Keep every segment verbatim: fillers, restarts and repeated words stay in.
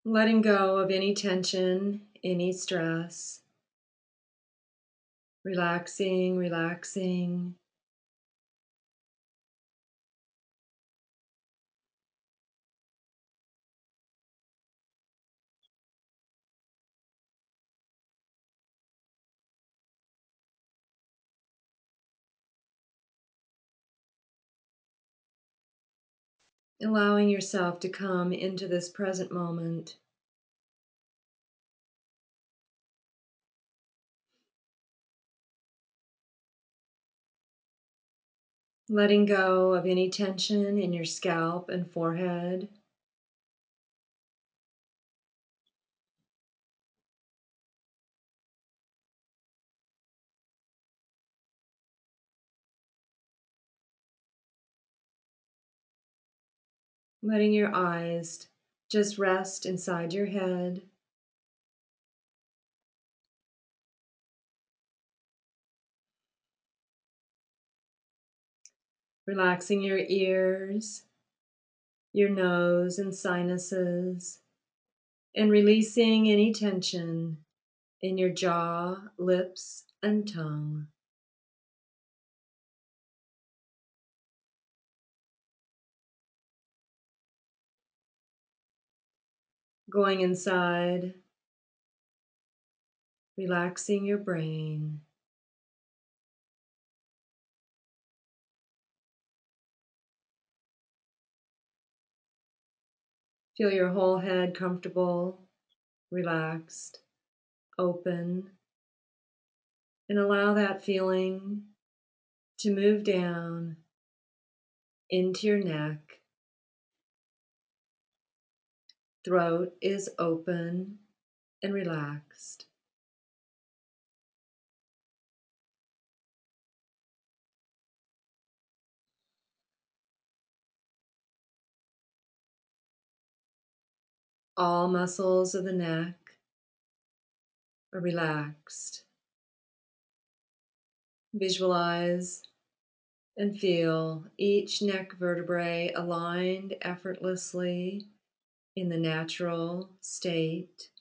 Letting go of any tension, any stress. Relaxing, relaxing. Allowing yourself to come into this present moment. Letting go of any tension in your scalp and forehead. Letting your eyes just rest inside your head. Relaxing your ears, your nose and sinuses, and releasing any tension in your jaw, lips, and tongue. Going inside, relaxing your brain. Feel your whole head comfortable, relaxed, open, and allow that feeling to move down into your neck. Throat is open and relaxed. All muscles of the neck are relaxed. Visualize and feel each neck vertebrae aligned effortlessly in the natural state.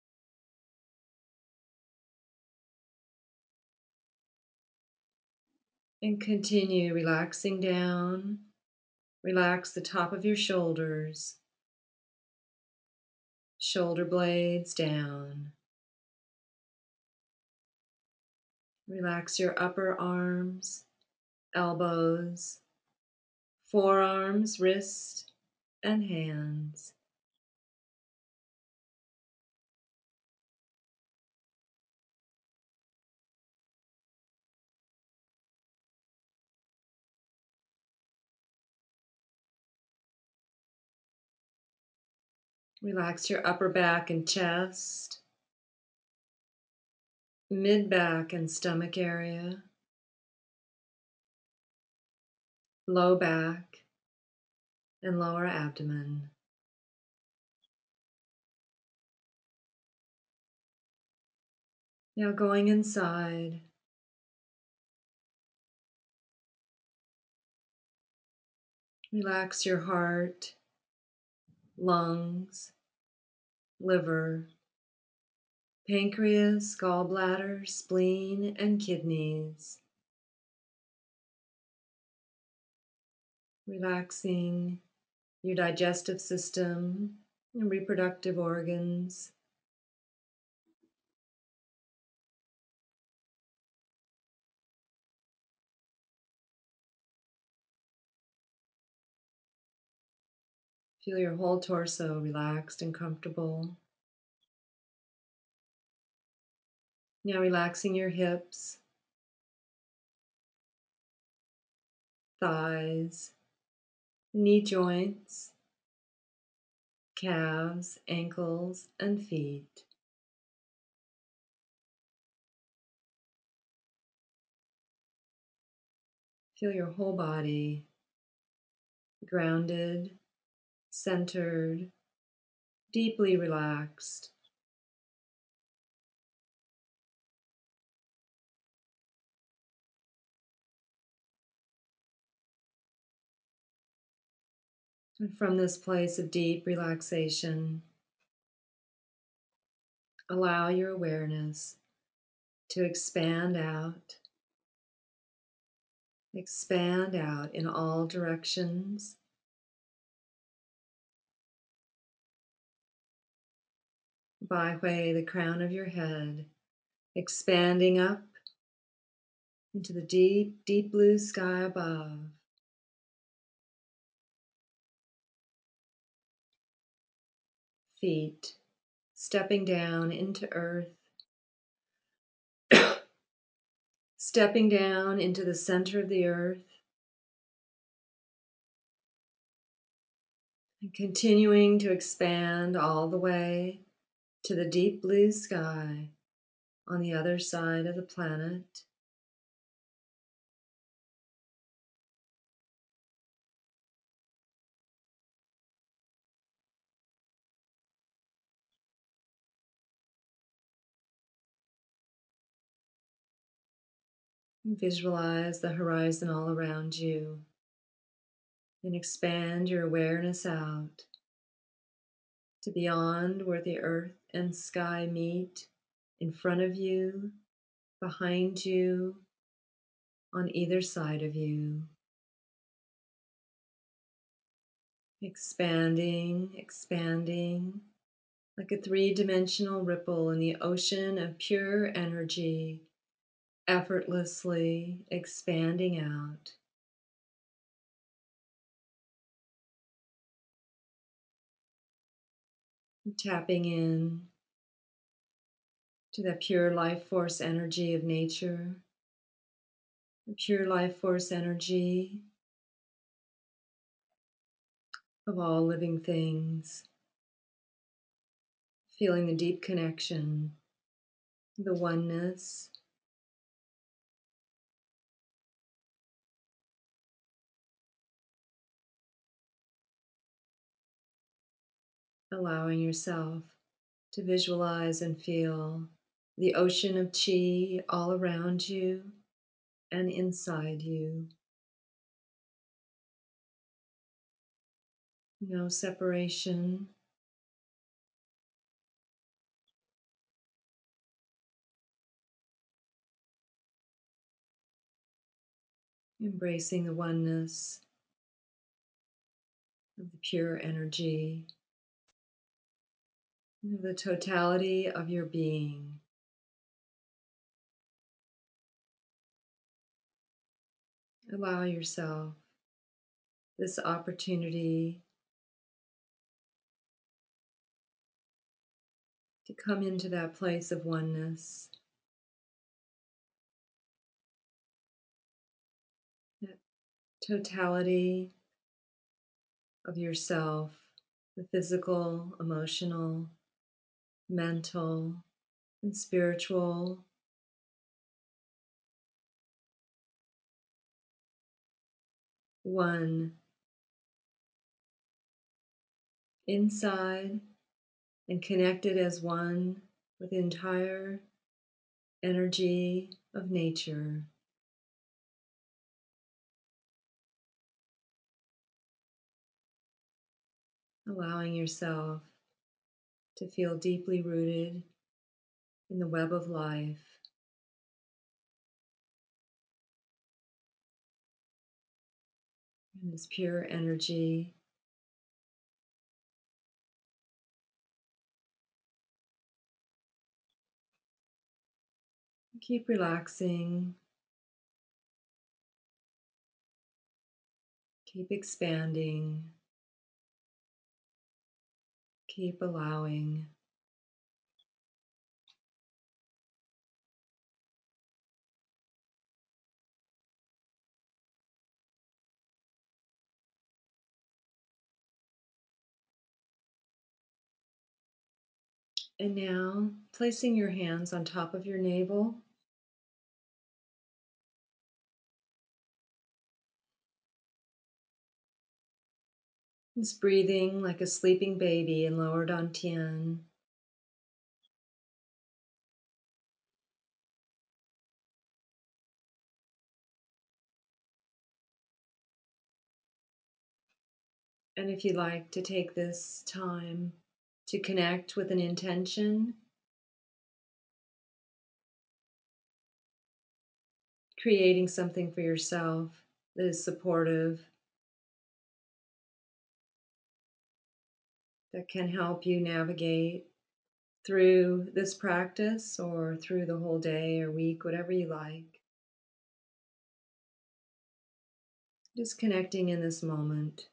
And continue relaxing down. Relax the top of your shoulders, shoulder blades down. Relax your upper arms, elbows, forearms, wrists, and hands. Relax your upper back and chest, mid back and stomach area, low back and lower abdomen. Now going inside, relax your heart, lungs, liver, pancreas, gallbladder, spleen, and kidneys. Relaxing your digestive system and reproductive organs. Feel your whole torso relaxed and comfortable. Now relaxing your hips, thighs, knee joints, calves, ankles, and feet. Feel your whole body grounded, centered, deeply relaxed. And from this place of deep relaxation, Allow your awareness to expand out, expand out in all directions. By way the crown of your head, expanding up into the deep, deep blue sky above. Feet stepping down into earth, stepping down into the center of the earth, and continuing to expand all the way to the deep blue sky on the other side of the planet. Visualize the horizon all around you and expand your awareness out to beyond where the earth and sky meet, in front of you, behind you, on either side of you. Expanding, expanding, like a three-dimensional ripple in the ocean of pure energy, effortlessly expanding out. Tapping in to that pure life force energy of nature, the pure life force energy of all living things, feeling the deep connection, the oneness, allowing yourself to visualize and feel the ocean of chi all around you and inside you. No separation. Embracing the oneness of the pure energy, the totality of your being. Allow yourself this opportunity to come into that place of oneness, that totality of yourself, the physical, emotional, mental, and spiritual. One, inside and connected as one with the entire energy of nature. Allowing yourself to feel deeply rooted in the web of life, in this pure energy. Keep relaxing, keep expanding, keep allowing. And now, placing your hands on top of your navel, just breathing like a sleeping baby in lower dantian. And if you like to take this time to connect with an intention, creating something for yourself that is supportive, that can help you navigate through this practice or through the whole day or week, whatever you like. Just connecting in this moment.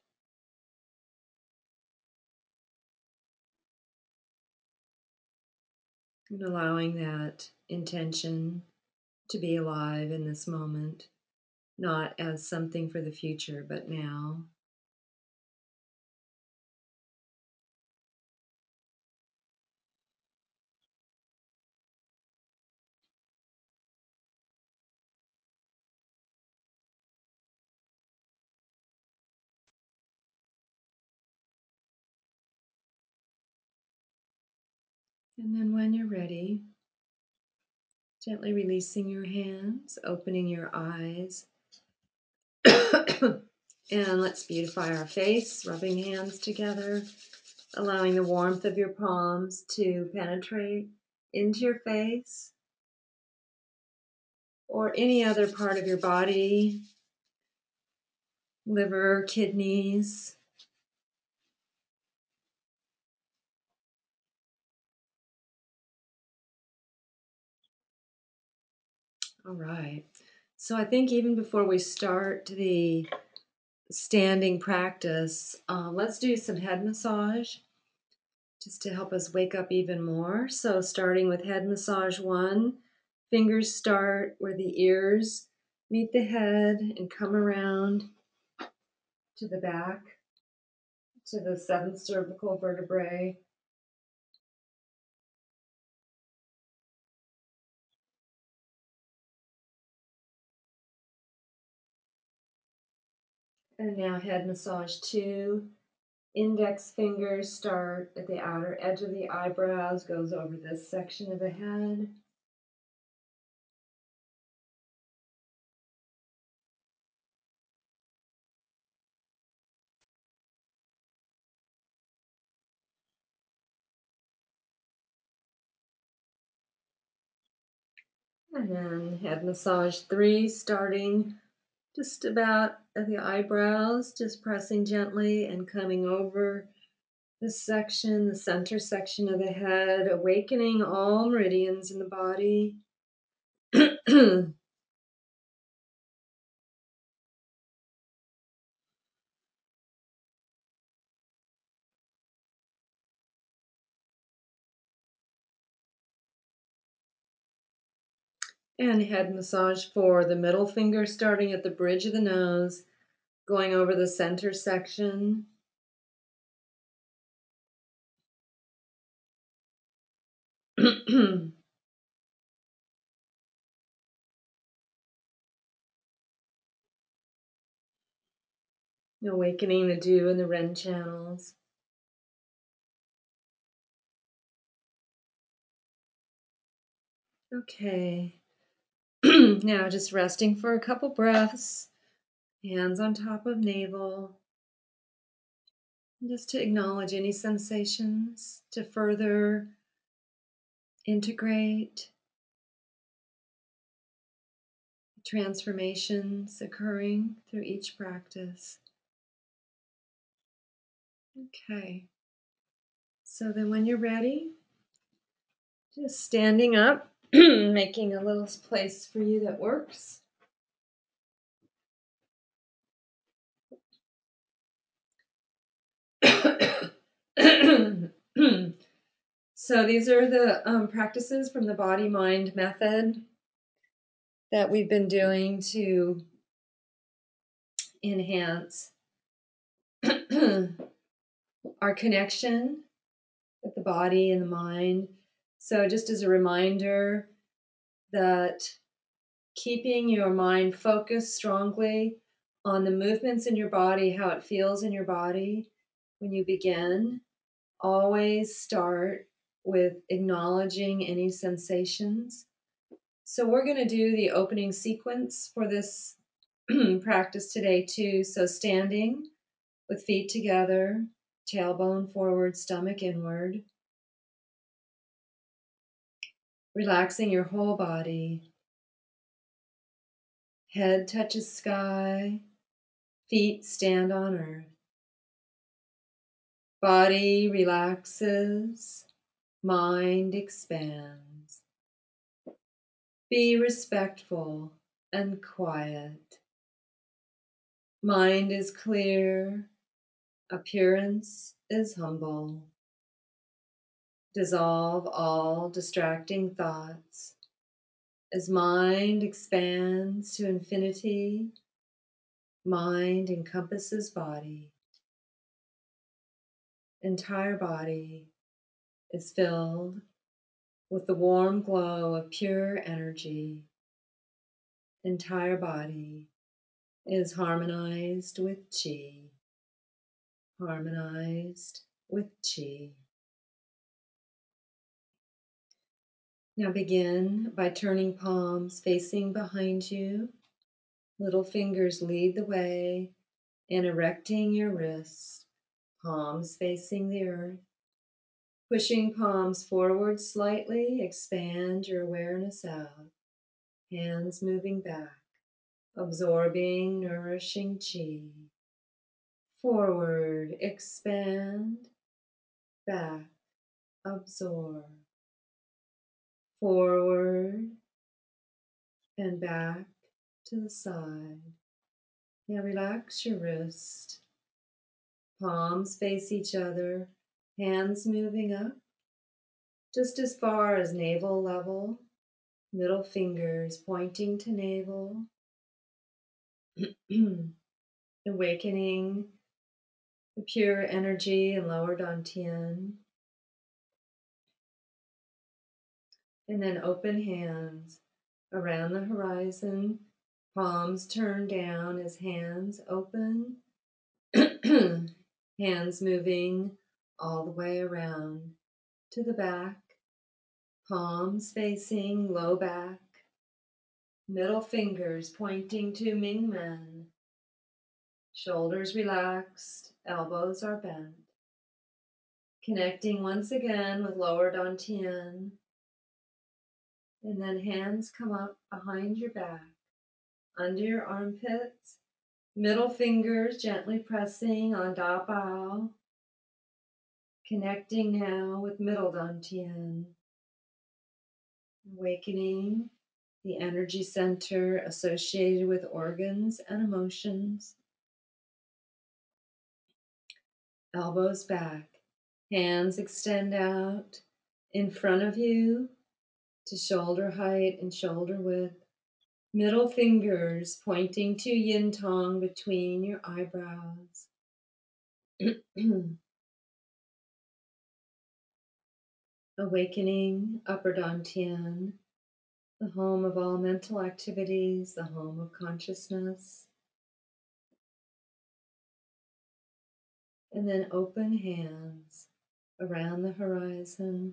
And allowing that intention to be alive in this moment, not as something for the future, but now. And then when you're ready, gently releasing your hands, opening your eyes. And let's beautify our face, rubbing hands together, allowing the warmth of your palms to penetrate into your face or any other part of your body, liver, kidneys. All right. So I think even before we start the standing practice, uh, let's do some head massage just to help us wake up even more. So starting with head massage one, fingers start where the ears meet the head and come around to the back, to the seventh cervical vertebrae. And now head massage two. Index fingers start at the outer edge of the eyebrows, goes over this section of the head. And then head massage three, starting just about at the eyebrows, just pressing gently and coming over this section, the center section of the head, awakening all meridians in the body. And head massage for the middle finger, starting at the bridge of the nose, going over the center section. Awakening the dew in the red channels. Okay. Now just resting for a couple breaths, hands on top of navel. Just to acknowledge any sensations, to further integrate transformations occurring through each practice. Okay. So then when you're ready, just standing up, making a little place for you that works. So these are the um, practices from the Body Mind Method that we've been doing to enhance our connection with the body and the mind. So just as a reminder that keeping your mind focused strongly on the movements in your body, how it feels in your body when you begin, always start with acknowledging any sensations. So we're going to do the opening sequence for this practice today too. So standing with feet together, tailbone forward, stomach inward, relaxing your whole body. Head touches sky, feet stand on earth. Body relaxes, mind expands. Be respectful and quiet. Mind is clear, appearance is humble. Dissolve all distracting thoughts. As mind expands to infinity, mind encompasses body. Entire body is filled with the warm glow of pure energy. Entire body is harmonized with chi. Harmonized with chi. Now begin by turning palms facing behind you. Little fingers lead the way and erecting your wrists, palms facing the earth. Pushing palms forward slightly, expand your awareness out. Hands moving back, absorbing nourishing chi. Forward, expand, back, absorb. Forward and back to the side. Now relax your wrist. Palms face each other, hands moving up just as far as navel level, middle fingers pointing to navel. Awakening the pure energy in lower dantian. And then open hands around the horizon, palms turned down as hands open, hands moving all the way around to the back, palms facing low back, middle fingers pointing to Mingmen, shoulders relaxed, elbows are bent. Connecting once again with lower dantian. And then hands come up behind your back, under your armpits, middle fingers gently pressing on Da Bao, connecting now with middle dantian, awakening the energy center associated with organs and emotions. Elbows back, hands extend out in front of you to shoulder height and shoulder width. Middle fingers pointing to yin tong between your eyebrows. Awakening upper dantian, the home of all mental activities, the home of consciousness. And then open hands around the horizon,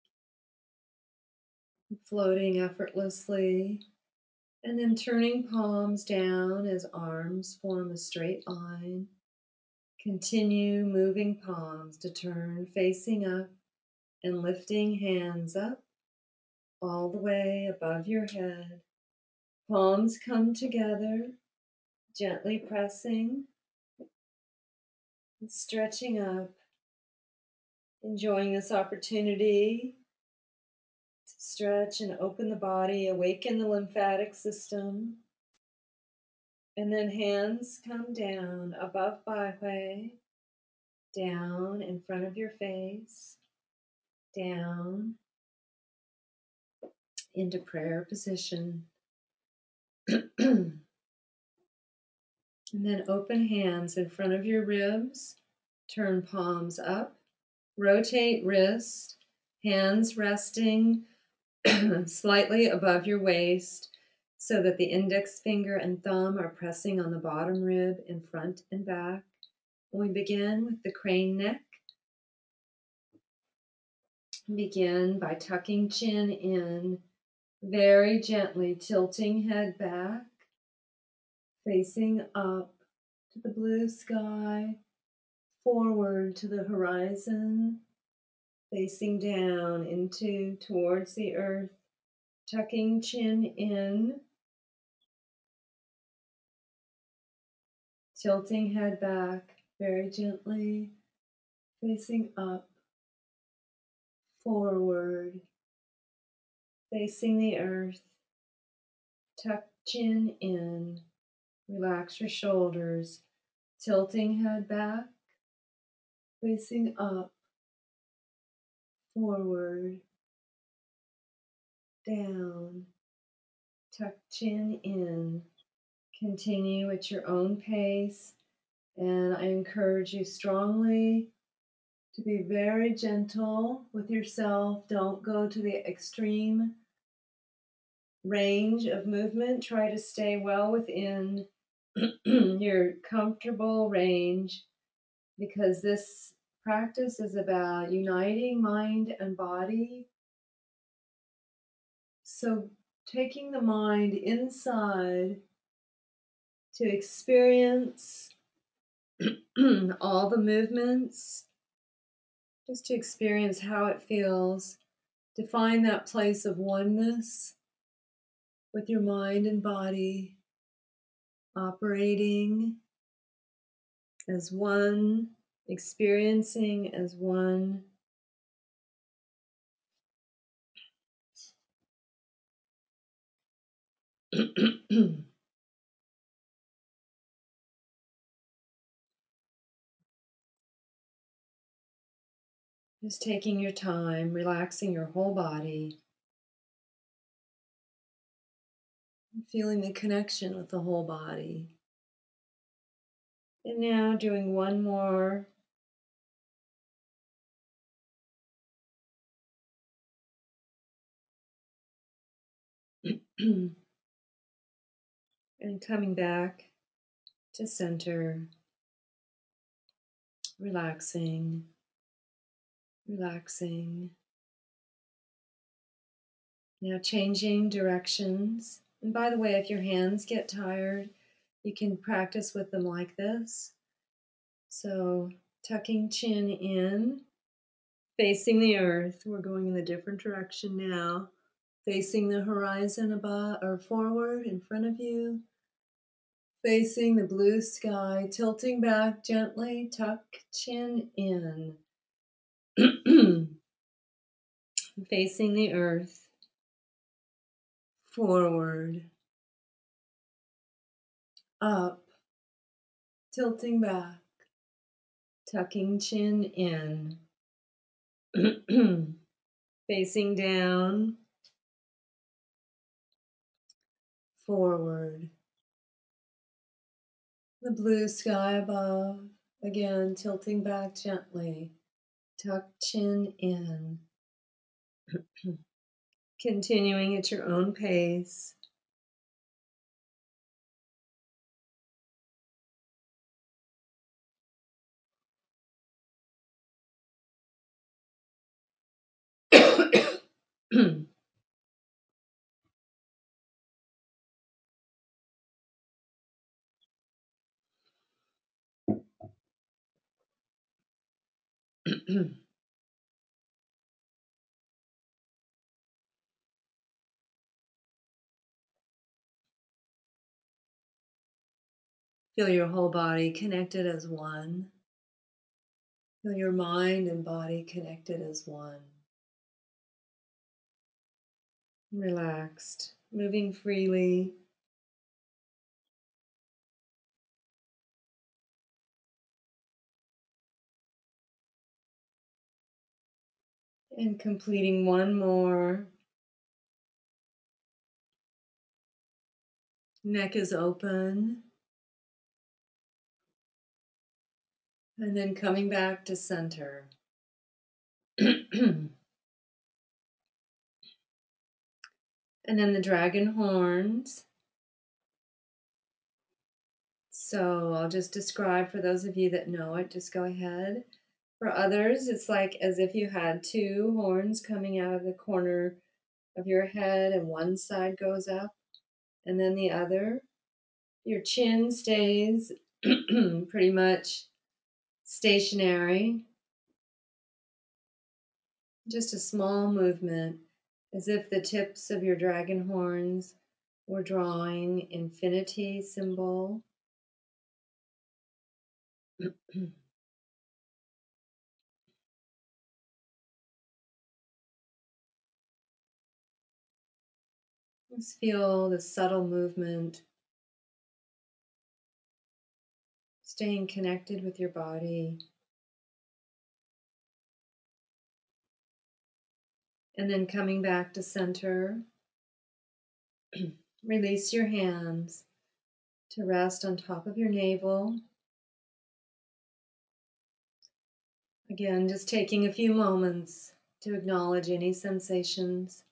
floating effortlessly. And then turning palms down as arms form a straight line. Continue moving palms to turn facing up and lifting hands up all the way above your head. Palms come together, gently pressing and stretching up. Enjoying this opportunity to stretch and open the body, awaken the lymphatic system. And then hands come down above Baihui, down in front of your face, down into prayer position. And then open hands in front of your ribs, turn palms up, rotate wrist, hands resting slightly above your waist so that the index finger and thumb are pressing on the bottom rib in front and back. And we begin with the crane neck. Begin by tucking chin in, very gently tilting head back, facing up to the blue sky, forward to the horizon, facing down into towards the earth, tucking chin in, tilting head back very gently, facing up, forward, facing the earth. Tuck chin in, relax your shoulders, tilting head back, facing up, forward, down, tuck chin in. Continue at your own pace, and I encourage you strongly to be very gentle with yourself. Don't go to the extreme range of movement. Try to stay well within your comfortable range, because this practice is about uniting mind and body. So, taking the mind inside to experience all the movements, just to experience how it feels, to find that place of oneness with your mind and body, operating as one, experiencing as one. Just taking your time, relaxing your whole body, feeling the connection with the whole body. And now doing one more. And coming back to center, relaxing, relaxing. Now changing directions. And by the way, if your hands get tired, you can practice with them like this. So tucking chin in, facing the earth. We're going in a different direction now. Facing the horizon above or forward in front of you. Facing the blue sky, tilting back gently, tuck chin in. Facing the earth, forward, up, tilting back, tucking chin in. Facing down, forward. The blue sky above, again tilting back gently, tuck chin in. Continuing at your own pace. Feel your whole body connected as one. Feel your mind and body connected as one. Relaxed, moving freely. And completing one more. Neck is open. And then coming back to center. And then the dragon horns. So I'll just describe for those of you that know it, just go ahead. For others, it's like as if you had two horns coming out of the corner of your head, and one side goes up and then the other. Your chin stays pretty much stationary. Just a small movement, as if the tips of your dragon horns were drawing infinity symbol. Just feel the subtle movement, staying connected with your body. And then coming back to center, release your hands to rest on top of your navel. Again, just taking a few moments to acknowledge any sensations.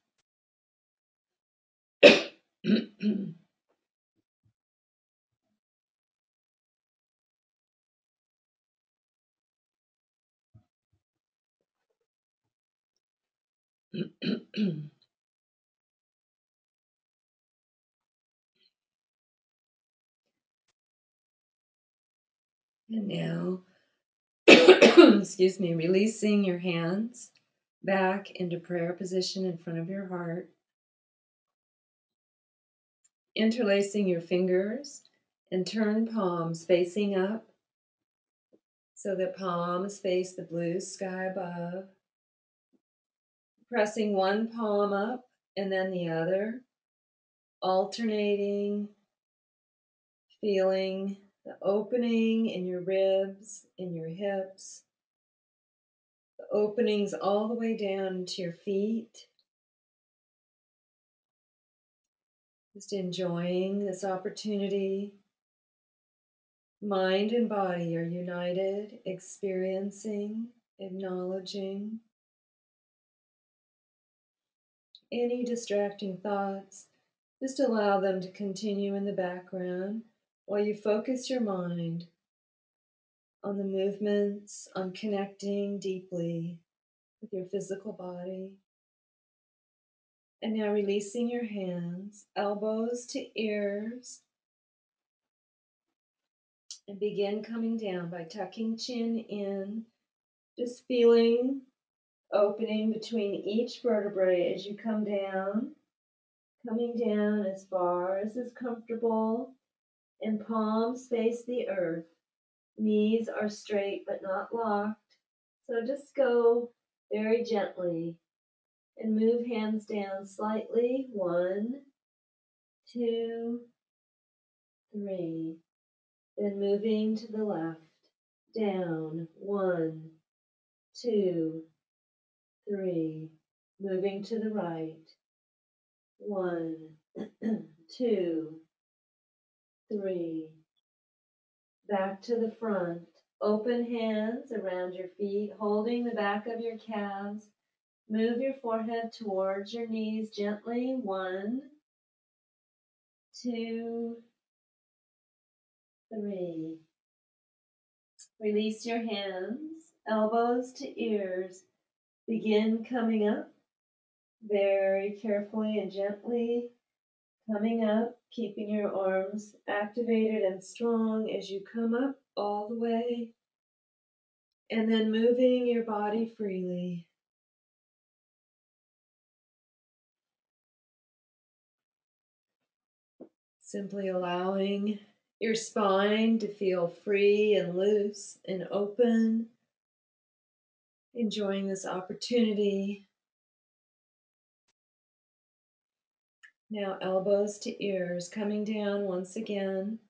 And now, excuse me, releasing your hands back into prayer position in front of your heart. Interlacing your fingers and turn palms facing up so that palms face the blue sky above. Pressing one palm up and then the other, alternating, feeling the opening in your ribs, in your hips, the openings all the way down to your feet. Just enjoying this opportunity. Mind and body are united, experiencing, acknowledging. Any distracting thoughts, just allow them to continue in the background while you focus your mind on the movements, on connecting deeply with your physical body. And now releasing your hands, elbows to ears, and begin coming down by tucking chin in, just feeling opening between each vertebrae as you come down, coming down as far as is comfortable, and palms face the earth. Knees are straight but not locked, so just go very gently and move hands down slightly. One, two, three. Then moving to the left, down. One, two, three. Moving to the right. One, two, three. Back to the front. Open hands around your feet, holding the back of your calves. Move your forehead towards your knees gently. One, two, three. Release your hands, elbows to ears. Begin coming up very carefully and gently. Coming up, keeping your arms activated and strong as you come up all the way. And then moving your body freely. Simply allowing your spine to feel free and loose and open. Enjoying this opportunity. Now elbows to ears, coming down once again.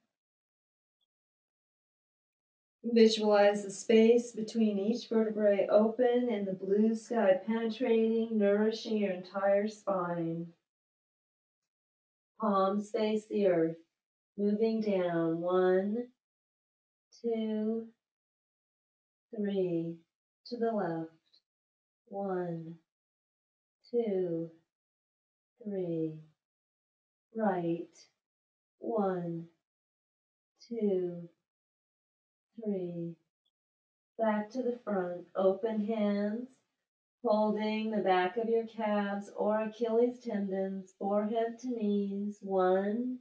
Visualize the space between each vertebrae open and the blue sky penetrating, nourishing your entire spine. Palms face the earth, moving down. One, two, three. To the left. One, two, three. Right. One, two, three. Back to the front. Open hands, holding the back of your calves or Achilles tendons, forehead to knees. One,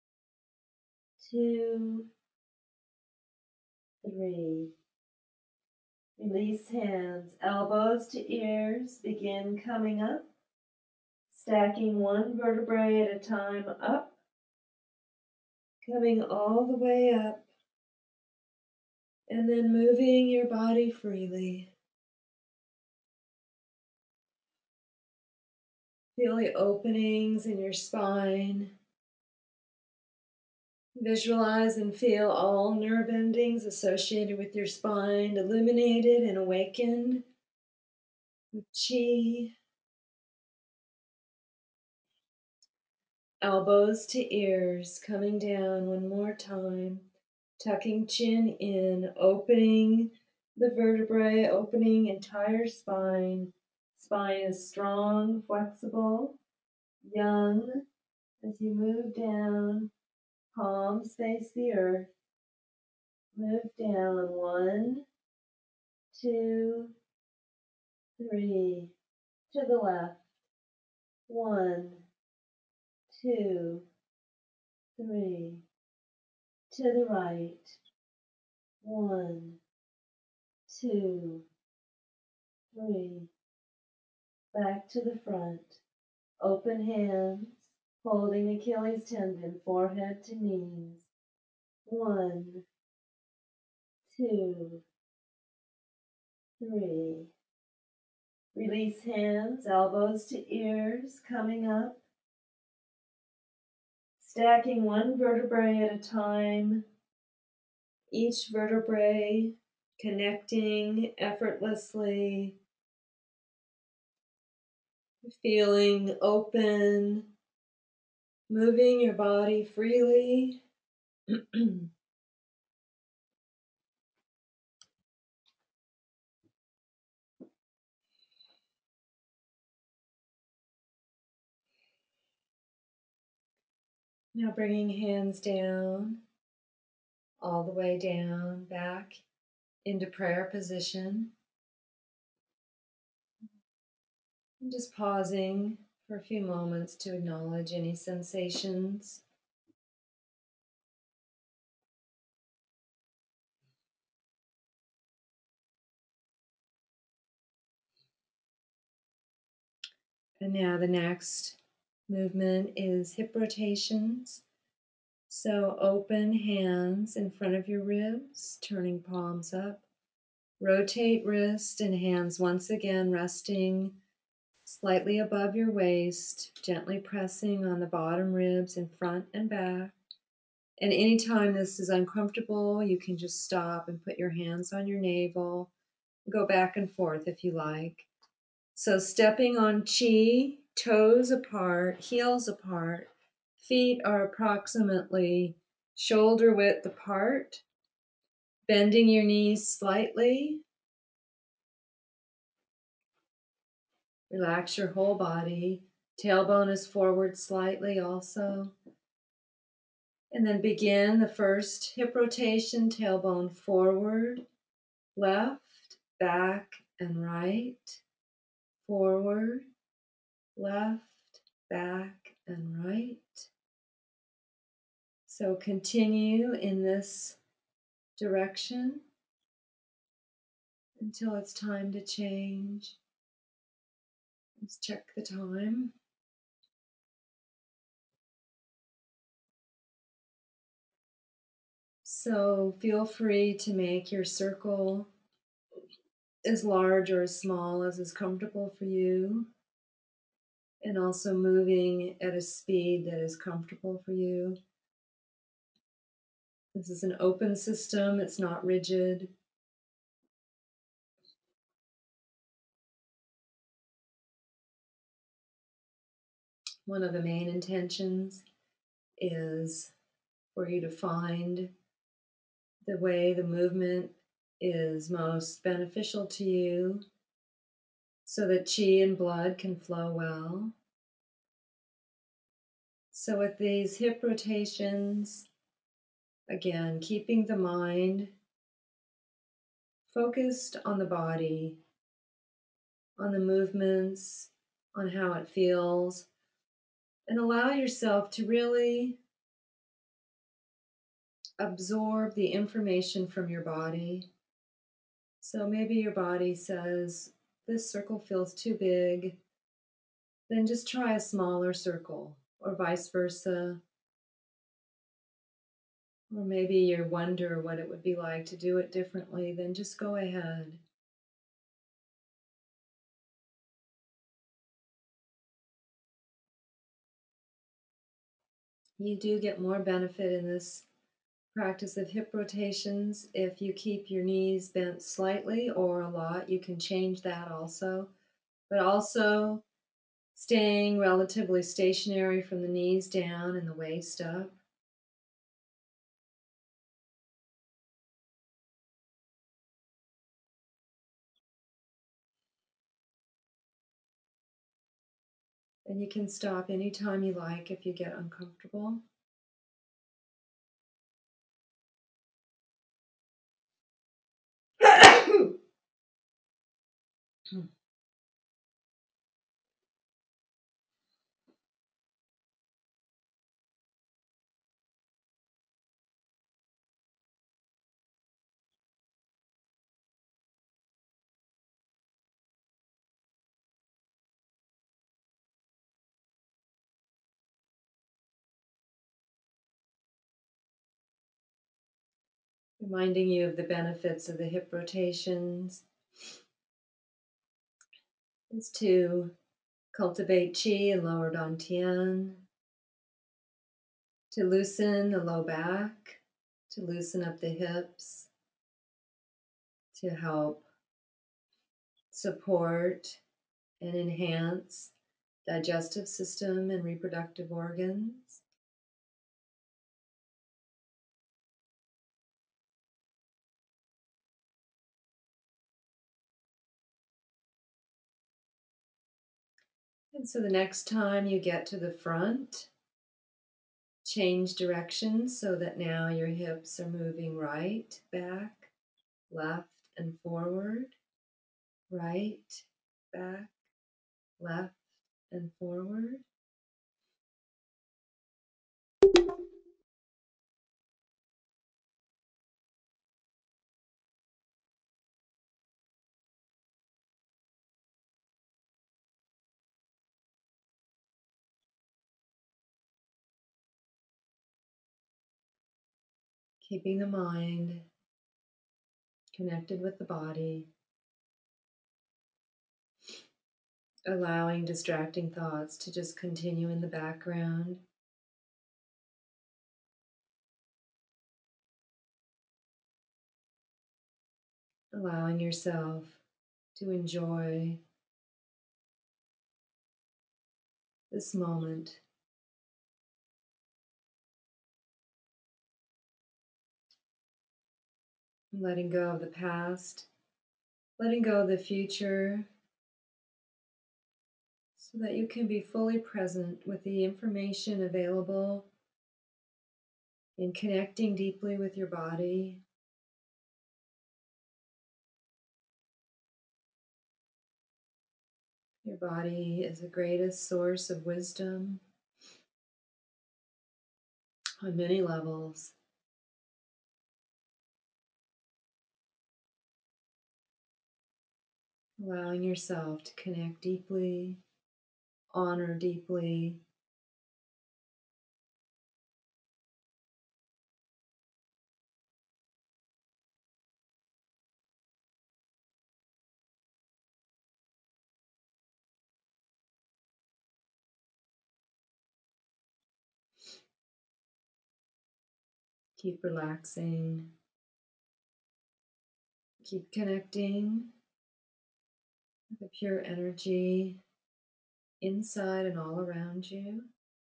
two, three. Release hands, elbows to ears. Begin coming up, stacking one vertebrae at a time up, coming all the way up And then moving your body freely. Feel the openings in your spine. Visualize and feel all nerve endings associated with your spine illuminated and awakened with chi. Elbows to ears, coming down one more time. Tucking chin in, opening the vertebrae, opening entire spine. Spine is strong, flexible, young. As you move down, palms face the earth. Move down, one, two, three. To the left, one, two, three. To the right, one, two, three. Back to the front. Open hands, holding Achilles tendon, forehead to knees. One, two, three. Release hands, elbows to ears, coming up. Stacking one vertebrae at a time. Each vertebrae connecting effortlessly. Feeling open, moving your body freely. Now bringing hands down, all the way down, back into prayer position. And just pausing for a few moments to acknowledge any sensations. And now the next movement is hip rotations. So open hands in front of your ribs, turning palms up. Rotate wrist and hands once again resting slightly above your waist, gently pressing on the bottom ribs in front and back. And anytime this is uncomfortable, you can just stop and put your hands on your navel. Go back and forth if you like. So stepping on chi, toes apart, heels apart, feet are approximately shoulder width apart, bending your knees slightly. Relax your whole body. Tailbone is forward slightly also. And then begin the first hip rotation, tailbone forward, left, back, and right. Forward, left, back, and right. So continue in this direction until it's time to change. Let's check the time. So feel free to make your circle as large or as small as is comfortable for you, and also moving at a speed that is comfortable for you. This is an open system, it's not rigid. One of the main intentions is for you to find the way the movement is most beneficial to you so that chi and blood can flow well. So with these hip rotations, again, keeping the mind focused on the body, on the movements, on how it feels, and allow yourself to really absorb the information from your body. So maybe your body says, this circle feels too big, then just try a smaller circle, or vice versa. Or maybe you wonder what it would be like to do it differently, then just go ahead. You do get more benefit in this practice of hip rotations if you keep your knees bent slightly or a lot. You can change that also. But also staying relatively stationary from the knees down and the waist up. And you can stop anytime you like if you get uncomfortable. Reminding you of the benefits of the hip rotations is to cultivate qi and lower dantian, to loosen the low back, to loosen up the hips, to help support and enhance digestive system and reproductive organs. And so the next time you get to the front, change direction so that now your hips are moving right, back, left, and forward, right, back, left, and forward. Keeping the mind connected with the body, allowing distracting thoughts to just continue in the background. Allowing yourself to enjoy this moment. Letting go of the past, letting go of the future, so that you can be fully present with the information available in connecting deeply with your body. Your body is the greatest source of wisdom on many levels. Allowing yourself to connect deeply, honor deeply. Keep relaxing. Keep connecting with the pure energy inside and all around you.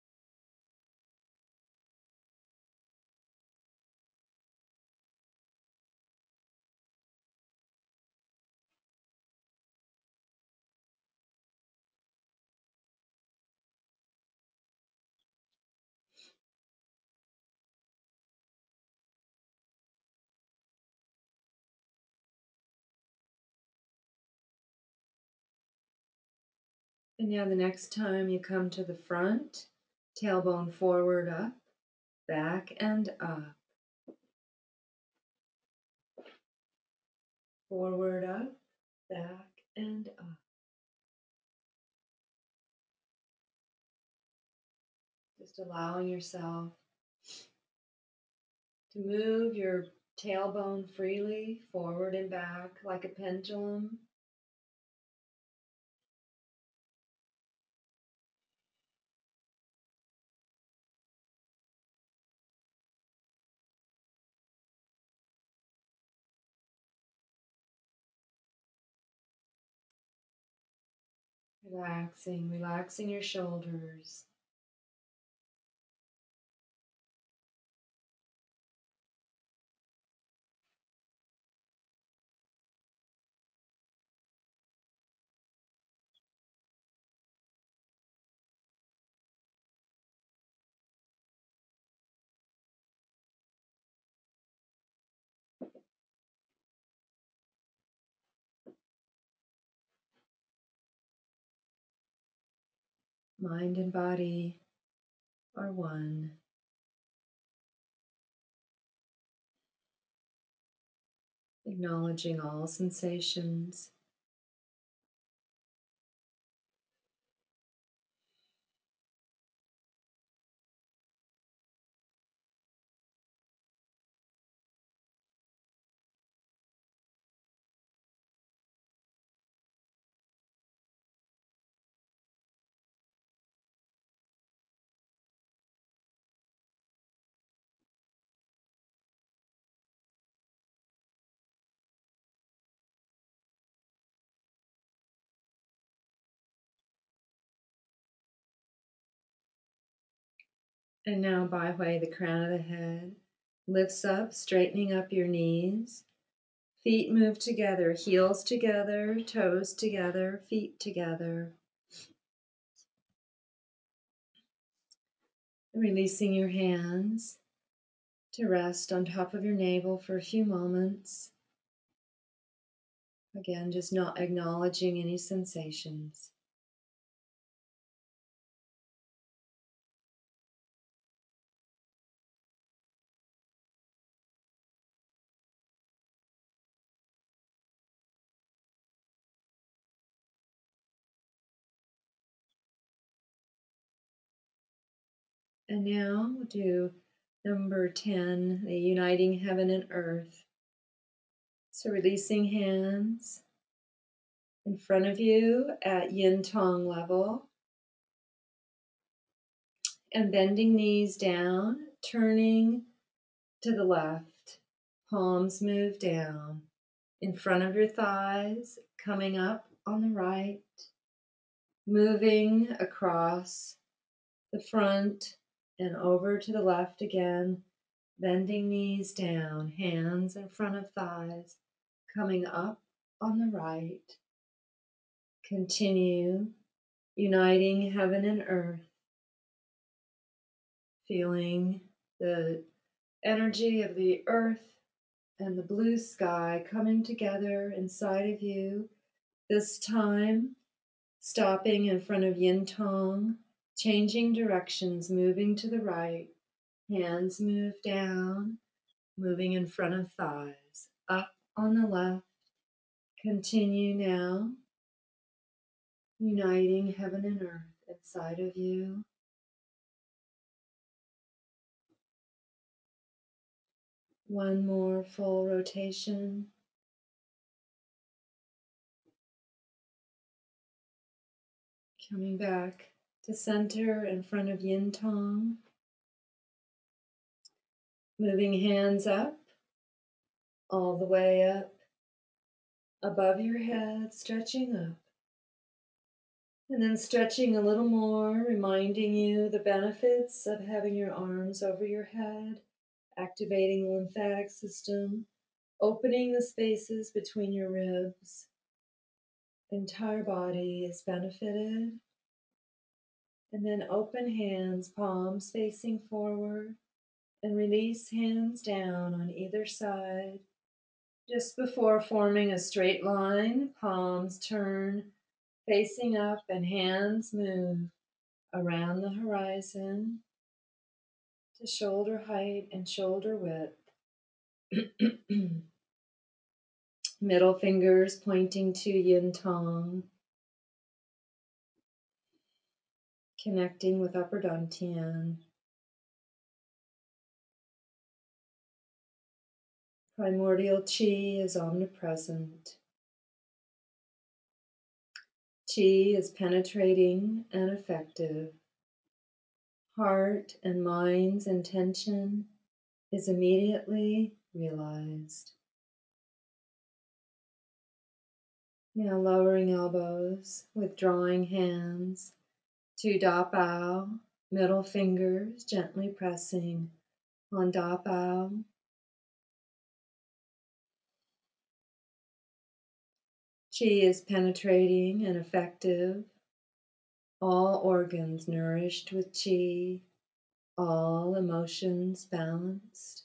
And now, the next time you come to the front, tailbone forward, up, back, and up. Forward, up, back, and up. Just allowing yourself to move your tailbone freely forward and back like a pendulum. Relaxing, relaxing your shoulders. Mind and body are one. Acknowledging all sensations. And now, by way, the crown of the head lifts up, straightening up your knees. Feet move together, heels together, toes together, feet together. Releasing your hands to rest on top of your navel for a few moments. Again, just not acknowledging any sensations. And now we'll do number ten, the uniting heaven and earth. So releasing hands in front of you at yin tong level. And bending knees down, turning to the left. Palms move down in front of your thighs, coming up on the right, moving across the front and over to the left again, bending knees down, hands in front of thighs, coming up on the right. Continue uniting heaven and earth, feeling the energy of the earth and the blue sky coming together inside of you. This time, stopping in front of yin tong, changing directions, moving to the right. Hands move down, moving in front of thighs. Up on the left. Continue now, uniting heaven and earth inside of you. One more full rotation. Coming back to center in front of yin tong. Moving hands up, all the way up, above your head, stretching up. And then stretching a little more, reminding you the benefits of having your arms over your head, activating the lymphatic system, opening the spaces between your ribs. The entire body is benefited. And then open hands, palms facing forward, and release hands down on either side. Just before forming a straight line, palms turn facing up and hands move around the horizon to shoulder height and shoulder width. Middle fingers pointing to yin tong, connecting with upper dantian. Primordial chi is omnipresent. Chi is penetrating and effective. Heart and mind's intention is immediately realized. Now lowering elbows, withdrawing hands to Da Bao, middle fingers gently pressing on Da Bao. Chi is penetrating and effective. All organs nourished with Chi. All emotions balanced.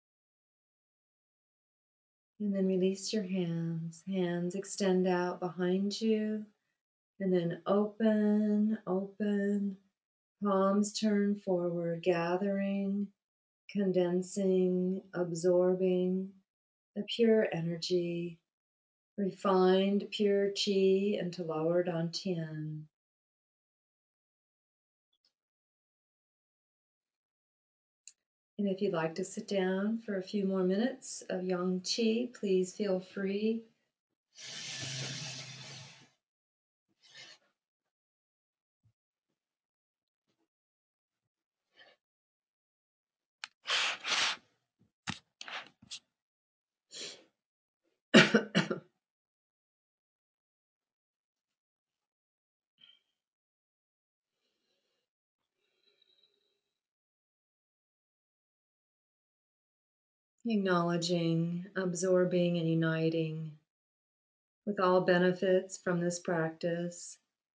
And then release your hands. Hands extend out behind you. And then open, open. Palms turn forward, gathering, condensing, absorbing the pure energy, refined pure Chi into lower Dantian. And if you'd like to sit down for a few more minutes of Yang Qi, please feel free. Acknowledging, absorbing, and uniting with all benefits from this practice.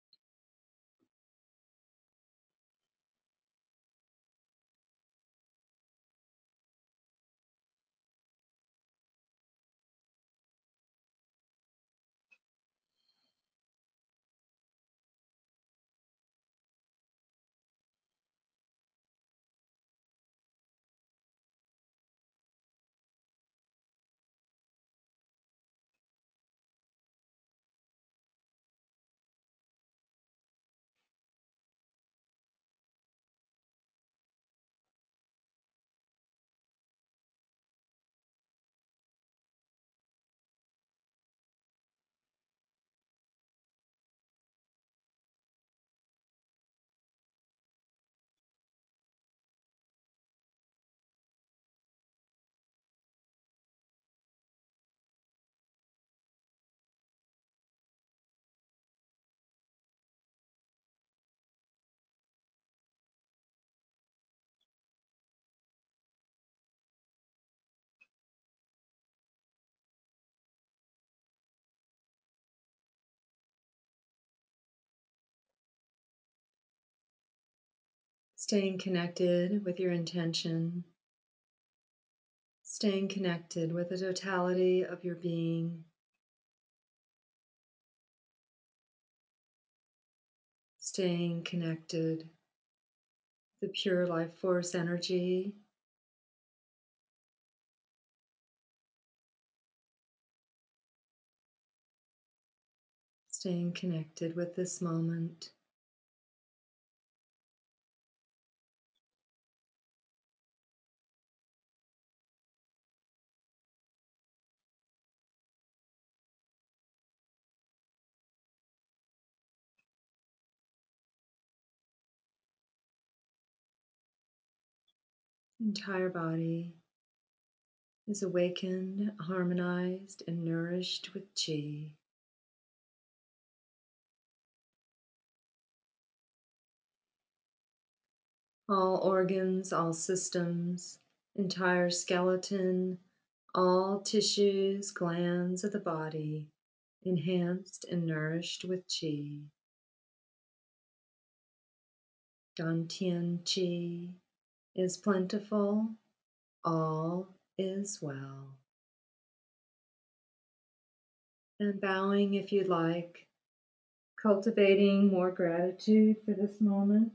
Staying connected with your intention, staying connected with the totality of your being, staying connected, the pure life force energy, staying connected with this moment. The entire body is awakened, harmonized, and nourished with Qi. All organs, all systems, entire skeleton, all tissues, glands of the body, enhanced and nourished with Qi. Dantian Qi is plentiful, all is well. And bowing if you'd like, cultivating more gratitude for this moment.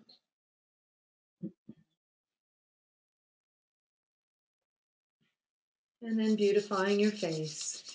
And then beautifying your face.